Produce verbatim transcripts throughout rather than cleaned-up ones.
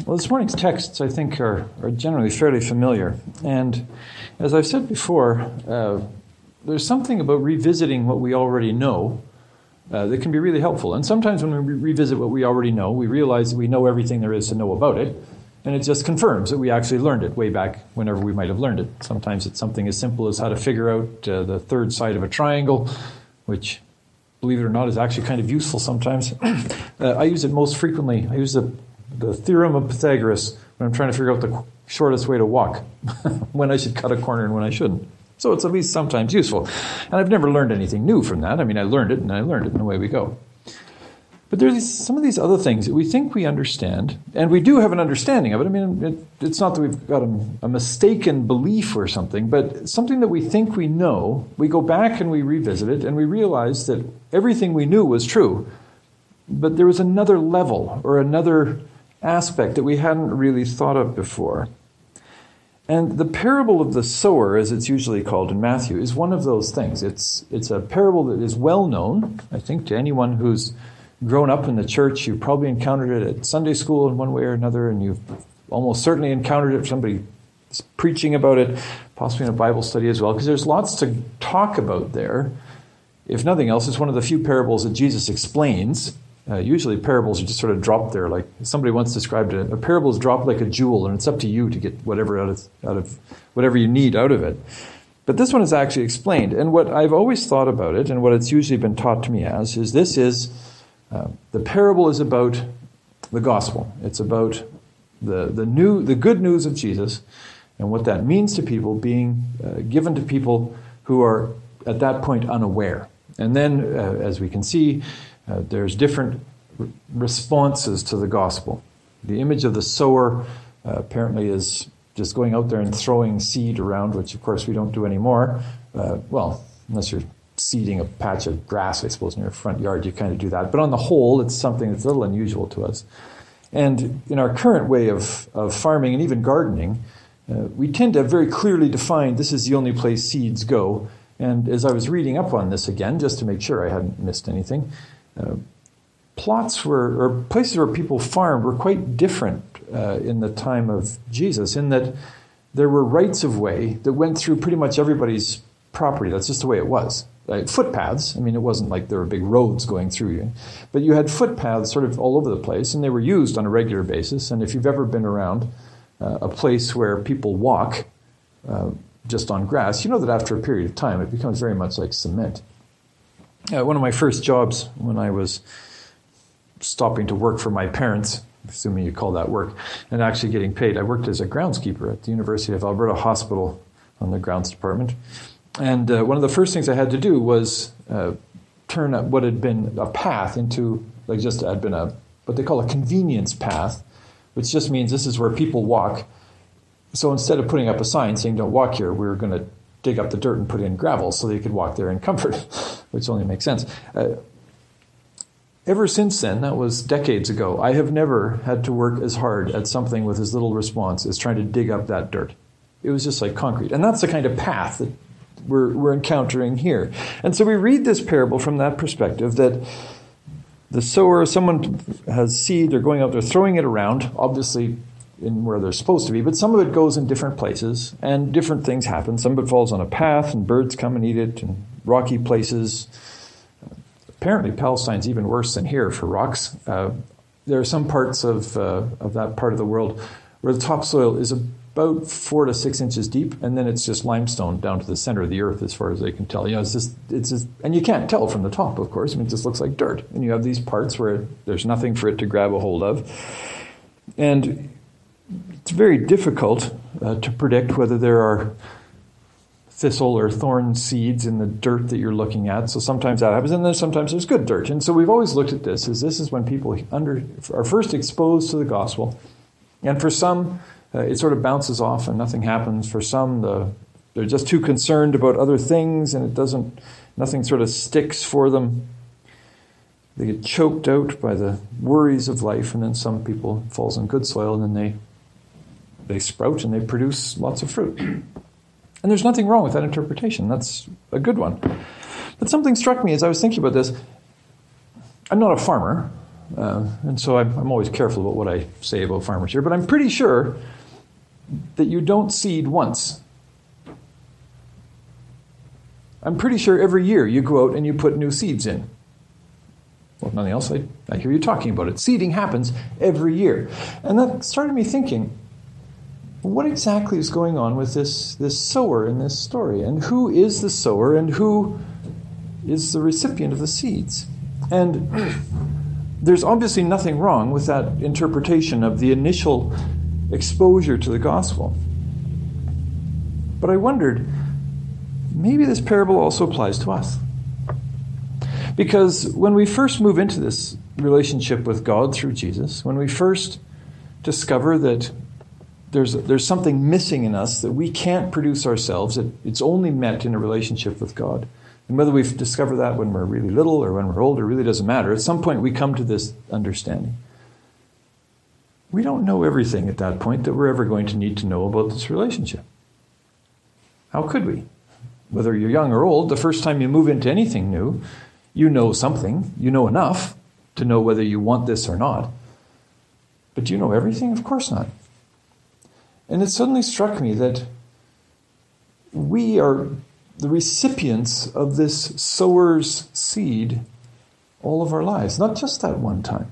Well, this morning's texts, I think, are, are generally fairly familiar. And as I've said before, uh, there's something about revisiting what we already know uh, that can be really helpful. And sometimes when we re- revisit what we already know, we realize that we know everything there is to know about it, and it just confirms that we actually learned it way back whenever we might have learned it. Sometimes it's something as simple as how to figure out uh, the third side of a triangle, which, believe it or not, is actually kind of useful sometimes. uh, I use it most frequently. I use the the theorem of Pythagoras when I'm trying to figure out the shortest way to walk, when I should cut a corner and when I shouldn't. So it's at least sometimes useful. And I've never learned anything new from that. I mean, I learned it and I learned it and away we go. But there's these, some of these other things that we think we understand, and we do have an understanding of it. I mean, it, it's not that we've got a, a mistaken belief or something, but something that we think we know, we go back and we revisit it, and we realize that everything we knew was true, but there was another level or another aspect that we hadn't really thought of before. And the parable of the sower, as it's usually called in Matthew, is one of those things. It's it's a parable that is well known, I think, to anyone who's grown up in the church. You've probably encountered it at Sunday school in one way or another, and you've almost certainly encountered it, somebody preaching about it, possibly in a Bible study as well, because there's lots to talk about there. If nothing else, it's one of the few parables that Jesus explains. Uh, usually parables are just sort of dropped there. Like somebody once described it, a parable is dropped like a jewel, and it's up to you to get whatever out of, out of whatever you need out of it. But this one is actually explained. And what I've always thought about it, and what it's usually been taught to me as, is this is, uh, the parable is about the gospel. It's about the, the new, the good news of Jesus, and what that means to people being uh, given to people who are at that point unaware. And then, uh, as we can see, Uh, there's different r- responses to the gospel. The image of the sower uh, apparently is just going out there and throwing seed around, which of course we don't do anymore. Uh, well, unless you're seeding a patch of grass, I suppose, in your front yard, you kind of do that. But on the whole, it's something that's a little unusual to us. And in our current way of, of farming and even gardening, uh, we tend to have very clearly defined this is the only place seeds go. And as I was reading up on this again, just to make sure I hadn't missed anything, Uh, plots were, or places where people farmed were quite different uh, in the time of Jesus, in that there were rights of way that went through pretty much everybody's property. That's just the way it was. Like footpaths, I mean, it wasn't like there were big roads going through you, but you had footpaths sort of all over the place, and they were used on a regular basis. And if you've ever been around uh, a place where people walk uh, just on grass, you know that after a period of time, it becomes very much like cement. Uh, one of my first jobs when I was stopping to work for my parents, assuming you call that work, and actually getting paid, I worked as a groundskeeper at the University of Alberta Hospital on the grounds department. And uh, one of the first things I had to do was uh, turn up what had been a path into, like just had been a, what they call a convenience path, which just means this is where people walk. So instead of putting up a sign saying don't walk here, we were going to dig up the dirt and put in gravel so they could walk there in comfort, which only makes sense. Uh, ever since then, that was decades ago, I have never had to work as hard at something with as little response as trying to dig up that dirt. It was just like concrete. And that's the kind of path that we're, we're encountering here. And so we read this parable from that perspective, that the sower, someone has seed, they're going out there throwing it around, obviously in where they're supposed to be, but some of it goes in different places, and different things happen. Some of it falls on a path, and birds come and eat it, and rocky places. Apparently, Palestine's even worse than here for rocks. Uh, there are some parts of uh, of that part of the world where the topsoil is about four to six inches deep, and then it's just limestone down to the center of the earth, as far as they can tell. You know, it's just it's just, and you can't tell from the top, of course. I mean, it just looks like dirt, and you have these parts where there's nothing for it to grab a hold of, and it's very difficult uh, to predict whether there are thistle or thorn seeds in the dirt that you're looking at. So sometimes that happens, and then sometimes there's good dirt. And so we've always looked at this as this is when people under, are first exposed to the gospel. And for some, uh, it sort of bounces off and nothing happens. For some, the, they're just too concerned about other things, and it doesn't, nothing sort of sticks for them. They get choked out by the worries of life, and then some people falls in good soil, and then they They sprout and they produce lots of fruit. And there's nothing wrong with that interpretation. That's a good one. But something struck me as I was thinking about this. I'm not a farmer, uh, and so I'm, I'm always careful about what I say about farmers here, but I'm pretty sure that you don't seed once. I'm pretty sure every year you go out and you put new seeds in. Well, if nothing else, I, I hear you talking about it. Seeding happens every year. And that started me thinking, what exactly is going on with this, this sower in this story? And who is the sower and who is the recipient of the seeds? And there's obviously nothing wrong with that interpretation of the initial exposure to the gospel. But I wondered, maybe this parable also applies to us. Because when we first move into this relationship with God through Jesus, when we first discover that there's there's something missing in us that we can't produce ourselves, that it's only met in a relationship with God, and whether we've discovered that when we're really little or when we're older really doesn't matter. At some point we come to this understanding. We don't know everything at that point that we're ever going to need to know about this relationship. How could we? Whether you're young or old, the first time you move into anything new, you know something. You know enough to know whether you want this or not. But do you know everything? Of course not. And it suddenly struck me that we are the recipients of this sower's seed all of our lives, not just that one time.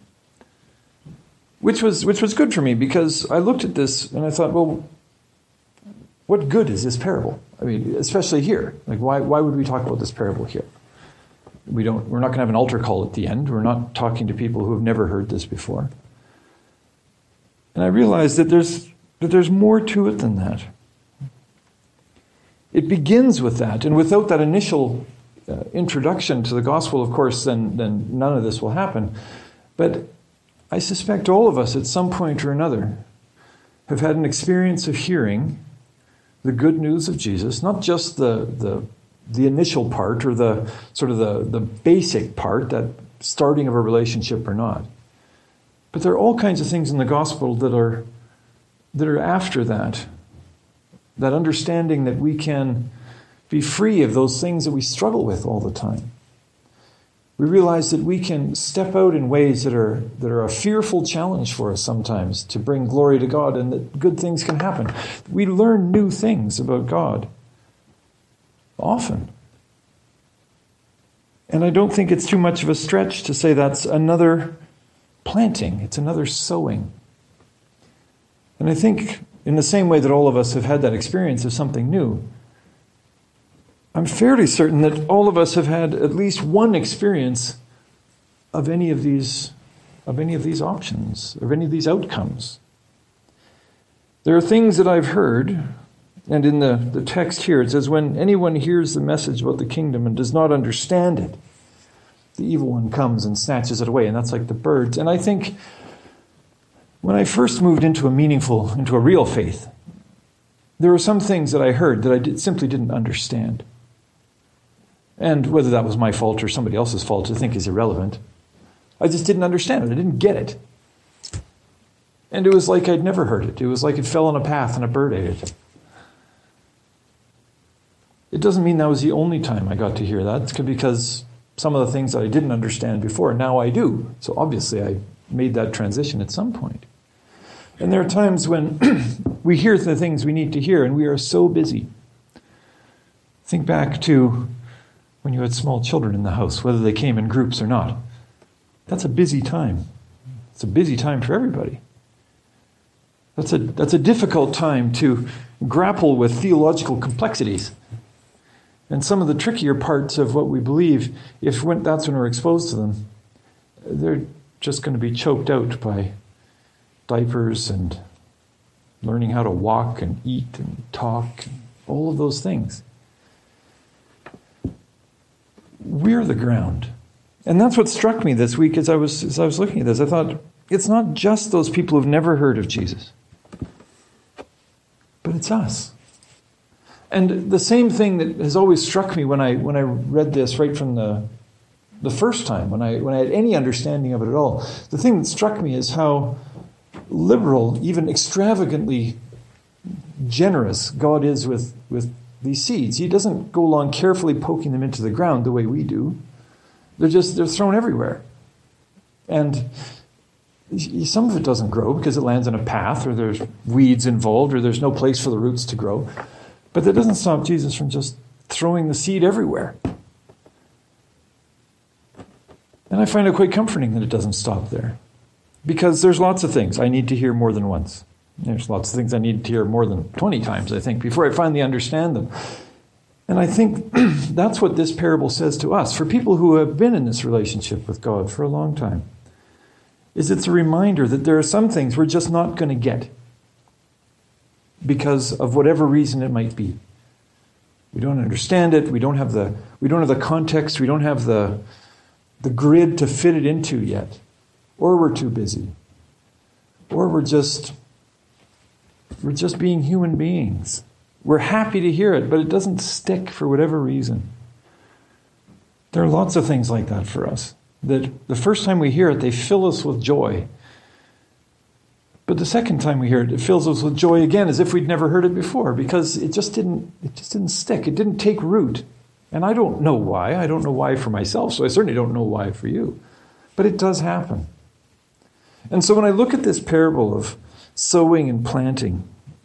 Which was which was good for me, because I looked at this and I thought, well, what good is this parable? I mean, especially here. Like, why why would we talk about this parable here? We don't. We're not going to have an altar call at the end. We're not talking to people who have never heard this before. And I realized that there's that there's more to it than that. It begins with that, and without that initial uh, introduction to the gospel, of course, then then none of this will happen. But I suspect all of us, at some point or another, have had an experience of hearing the good news of Jesus, not just the the the initial part or the sort of the, the basic part, that starting of a relationship or not. But there are all kinds of things in the gospel that are that are after that. That understanding that we can be free of those things that we struggle with all the time. We realize that we can step out in ways that are that are a fearful challenge for us sometimes to bring glory to God, and that good things can happen. We learn new things about God often. And I don't think it's too much of a stretch to say that's another planting. It's another sowing. And I think in the same way that all of us have had that experience of something new, I'm fairly certain that all of us have had at least one experience of any of these, of any of these options, of any of these outcomes. There are things that I've heard, and in the, the text here it says, when anyone hears the message about the kingdom and does not understand it, the evil one comes and snatches it away. And that's like the birds. And I think when I first moved into a meaningful, into a real faith, there were some things that I heard that I did, simply didn't understand. And whether that was my fault or somebody else's fault, I think is irrelevant. I just didn't understand it. I didn't get it. And it was like I'd never heard it. It was like it fell on a path and a bird ate it. It doesn't mean that was the only time I got to hear that. It's because some of the things that I didn't understand before, now I do. So obviously I made that transition at some point. And there are times when we hear the things we need to hear and we are so busy. Think back to when you had small children in the house, whether they came in groups or not. That's a busy time. It's a busy time for everybody. That's a, that's a difficult time to grapple with theological complexities. And some of the trickier parts of what we believe, if when, that's when we're exposed to them, they're just going to be choked out by diapers and learning how to walk and eat and talk, and all of those things. We're the ground. And that's what struck me this week as I was as I was looking at this. I thought, it's not just those people who've never heard of Jesus, but it's us. And the same thing that has always struck me when I when I read this right from the the first time, when I when I had any understanding of it at all, the thing that struck me is how liberal, even extravagantly generous God is with, with these seeds. He doesn't go along carefully poking them into the ground the way we do. They're just they're thrown everywhere. And some of it doesn't grow because it lands in a path, or there's weeds involved, or there's no place for the roots to grow. But that doesn't stop Jesus from just throwing the seed everywhere. And I find it quite comforting that it doesn't stop there. Because there's lots of things I need to hear more than once. There's lots of things I need to hear more than twenty times, I think, before I finally understand them. And I think that's what this parable says to us. For people who have been in this relationship with God for a long time, is it's a reminder that there are some things we're just not going to get because of whatever reason it might be. We don't understand it. We don't have the we don't have the context. We don't have the the grid to fit it into yet. Or we're too busy. Or we're just we're just being human beings. We're happy to hear it, but it doesn't stick for whatever reason. There are lots of things like that for us. That the first time we hear it, they fill us with joy. But the second time we hear it, it fills us with joy again, as if we'd never heard it before, because it just didn't it just didn't stick. It didn't take root. And I don't know why. I don't know why for myself, so I certainly don't know why for you. But it does happen. And so when I look at this parable of sowing and planting,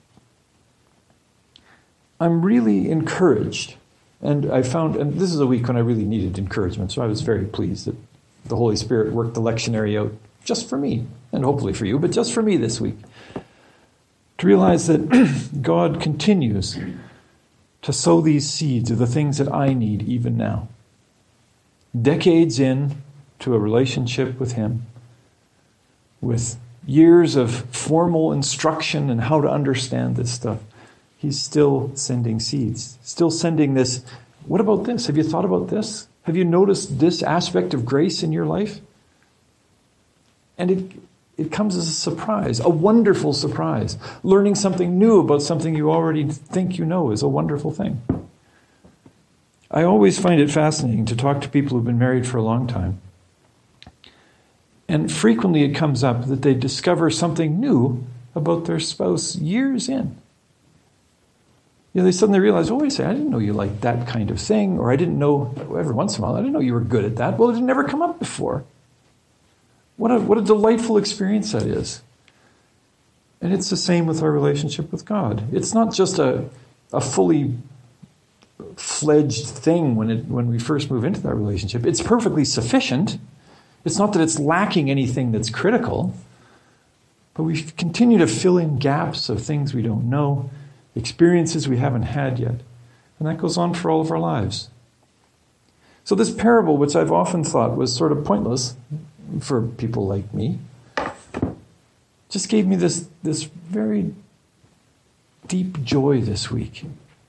I'm really encouraged. And I found, and this is a week when I really needed encouragement, so I was very pleased that the Holy Spirit worked the lectionary out just for me, and hopefully for you, but just for me this week. To realize that God continues to sow these seeds of the things that I need even now. Decades in to a relationship with Him, with years of formal instruction and how to understand this stuff, He's still sending seeds, still sending this. What about this? Have you thought about this? Have you noticed this aspect of grace in your life? And it it comes as a surprise, a wonderful surprise. Learning something new about something you already think you know is a wonderful thing. I always find it fascinating to talk to people who've been married for a long time. And frequently it comes up that they discover something new about their spouse years in. You know, they suddenly realize, oh, wait a second, I didn't know you liked that kind of thing, or I didn't know, every once in a while, I didn't know you were good at that. Well, it had never come up before. What a, what a delightful experience that is. And it's the same with our relationship with God. It's not just a, a fully fledged thing when it when we first move into that relationship. It's perfectly sufficient. It's not that it's lacking anything that's critical, but we continue to fill in gaps of things we don't know, experiences we haven't had yet. And that goes on for all of our lives. So this parable, which I've often thought was sort of pointless for people like me, just gave me this, this very deep joy this week.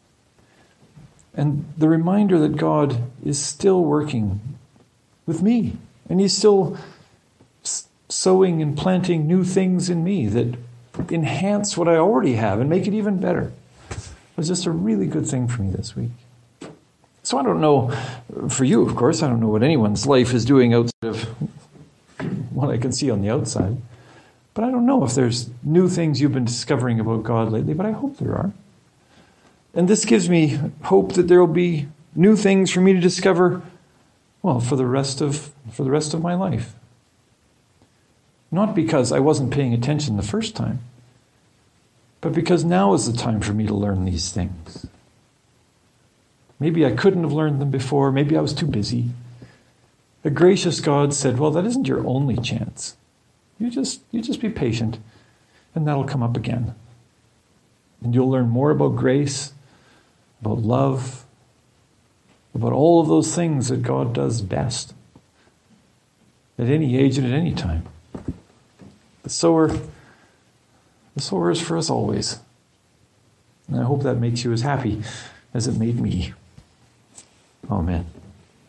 And the reminder that God is still working with me. And He's still sowing and planting new things in me that enhance what I already have and make it even better. It was just a really good thing for me this week. So I don't know, for you, of course, I don't know what anyone's life is doing outside of what I can see on the outside. But I don't know if there's new things you've been discovering about God lately, but I hope there are. And this gives me hope that there will be new things for me to discover, well, for the rest of for the rest of my life. Not because I wasn't paying attention the first time, but because now is the time for me to learn these things. Maybe I couldn't have learned them before. Maybe I was too busy. A gracious God said, well, that isn't your only chance. You just, you just be patient, and that'll come up again. And you'll learn more about grace, about love, about all of those things that God does best at any age and at any time. The sower, the sower is for us always. And I hope that makes you as happy as it made me. Amen.